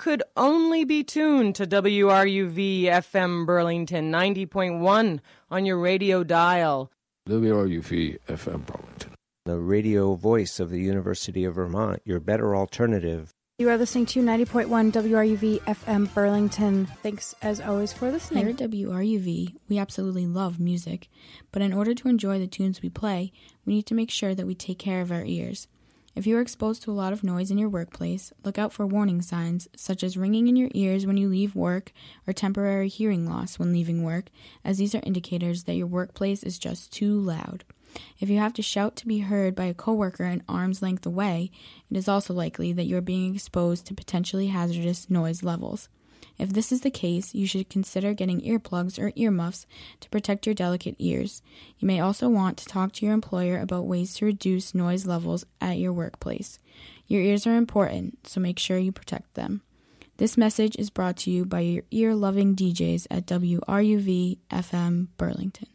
could only be tuned to WRUV FM Burlington 90.1 on your radio dial. WRUV FM Burlington. The radio voice of the University of Vermont, your better alternative. You are listening to 90.1 WRUV FM Burlington. Thanks, as always, for listening. Here at WRUV, we absolutely love music, but in order to enjoy the tunes we play, we need to make sure that we take care of our ears. If you are exposed to a lot of noise in your workplace, look out for warning signs, such as ringing in your ears when you leave work or temporary hearing loss when leaving work, as these are indicators that your workplace is just too loud. If you have to shout to be heard by a coworker an arm's length away, it is also likely that you are being exposed to potentially hazardous noise levels. If this is the case, you should consider getting earplugs or earmuffs to protect your delicate ears. You may also want to talk to your employer about ways to reduce noise levels at your workplace. Your ears are important, so make sure you protect them. This message is brought to you by your ear-loving DJs at WRUV FM Burlington.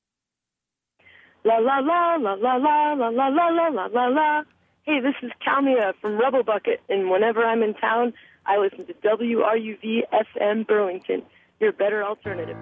La la la la la la la la la la la la la. Hey, this is Kalmia from Rebel Bucket, and whenever I'm in town, I listen to WRUV FM Burlington, your better alternative.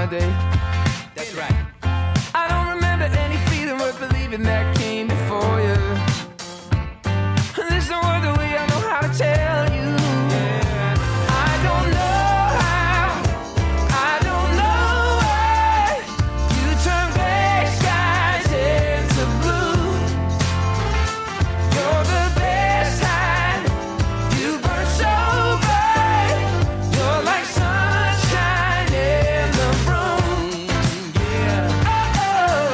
my day. That's right. I don't remember any feeling worth believing that came before you. There's no other way I know how to tell you. I don't know how, I don't know why you turn gray skies into blue. You're the best kind, you burn so bright. You're like sunshine in the room. Yeah, oh,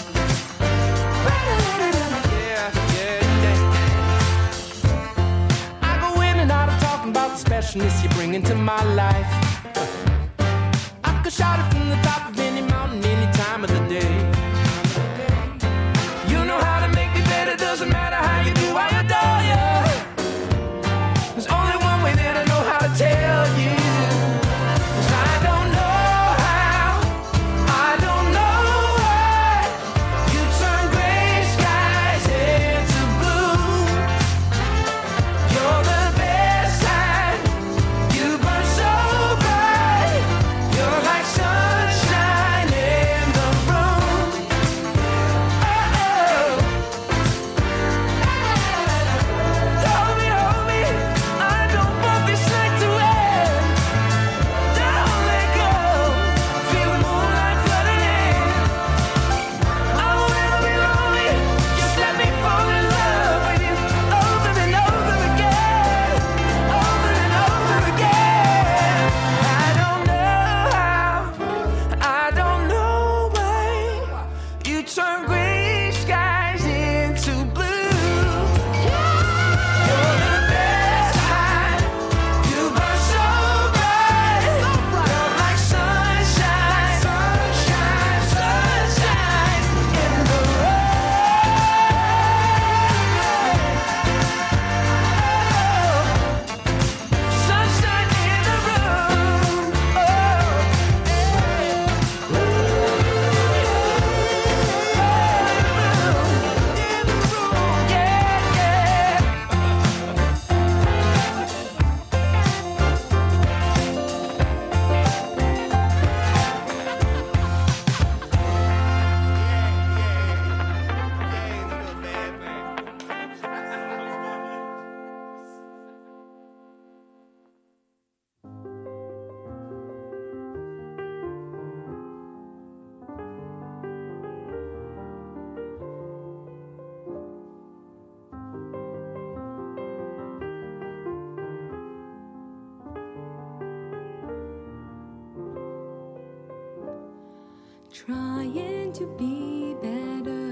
yeah. I go in and out of talking about the specialness you bring into my life. I could shout it from the top of any mountain any time of the day. You know how to make me better, doesn't matter how you do, I adore you. There's only one way that I know how to tell you. 'Cause I don't know how, I don't know why you turn gray skies into blue. You're the best kind, you burn so bright. You're like sunshine in the room. Oh, hold me, I don't want this night to end. Don't let go, feel the moonlight flooding in. I won't ever be lonely, just let me fall in love with you over and over again, over and over again. I don't know how, I don't know why you turn gray skies into blue. You're the best kind, you burn so bright. You're like sunshine, sunshine, sunshine in the room. Sunshine in the room. Trying to be better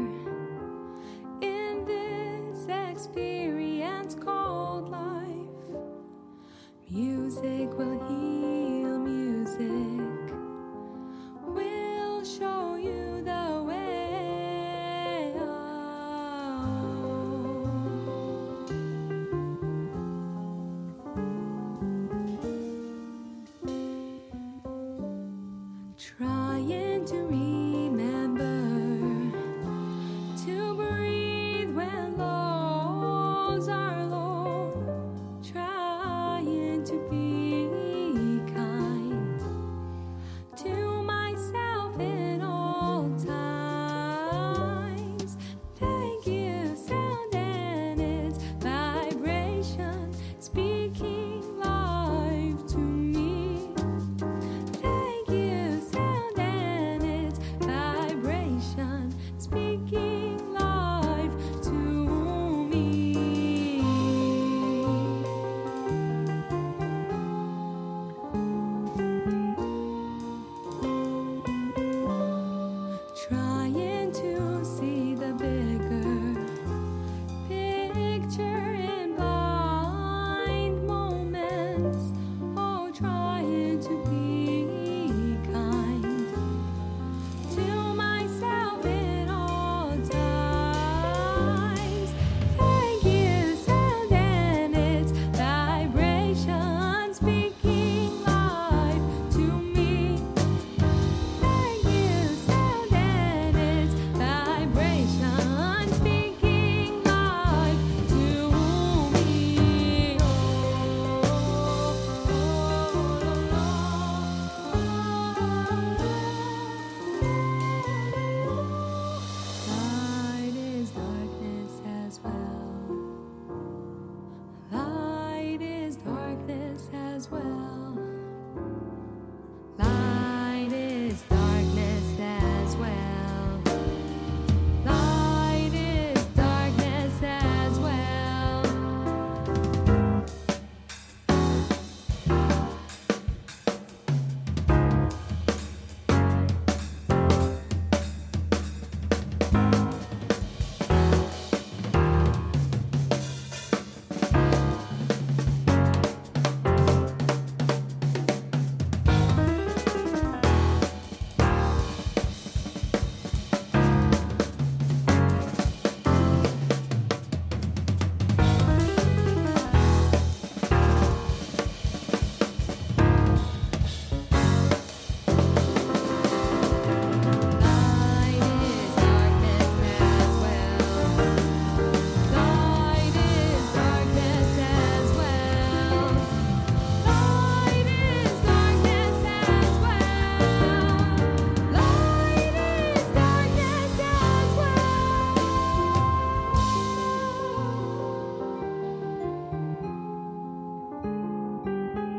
in this experience called life. Music will heal, music will show you the way. Try